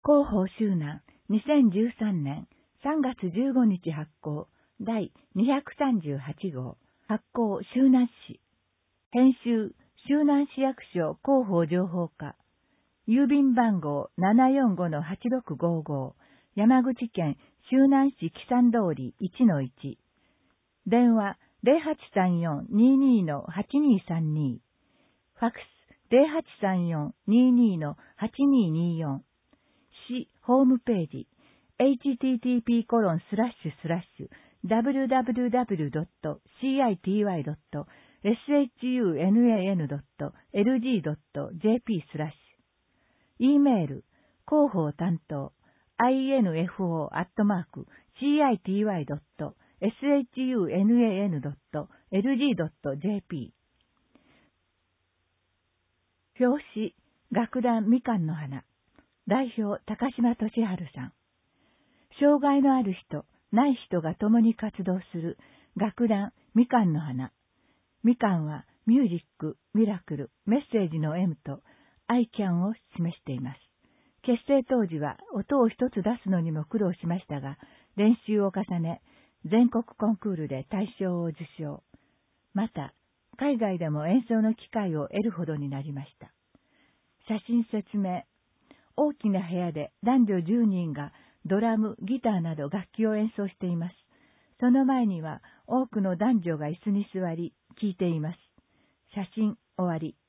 広報周南2013年3月15日発行第238号発行周南市編集周南市役所広報情報課郵便番号 745-8655 山口県周南市木山通り 1-1 電話 0834-22-8232 ファクス 0834-22-8224 市ホームページ http://www.city.shunnan.lg.jp/ E メール広報担当 info@city.shunnan.lg.jp 表紙楽団みかんの花代表高島俊治さん。障害のある人、ない人が共に活動する楽団みかんの花。みかんはミュージック、ミラクル、メッセージの M と I can を示しています。結成当時は音を一つ出すのにも苦労しましたが、練習を重ね、全国コンクールで大賞を受賞。また、海外でも演奏の機会を得るほどになりました。写真説明。大きな部屋で男女10人がドラム、ギターなど楽器を演奏しています。その前には多くの男女が椅子に座り聴いています。写真終わり。